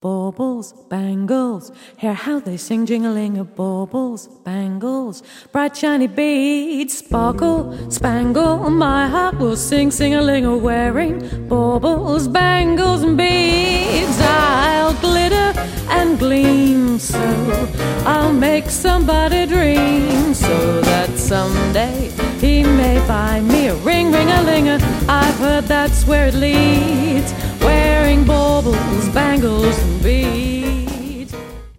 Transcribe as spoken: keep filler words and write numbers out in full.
Baubles, bangles, hear how they sing jingling of baubles, bangles, bright shiny beads, sparkle, spangle, my heart will sing, sing-a-ling a wearing baubles, bangles and beads. I'll glitter and gleam so I'll make somebody dream, so that someday he may buy me a ring, ring-a-linger. I've heard that's where it leads, wearing baubles, bangles and beads.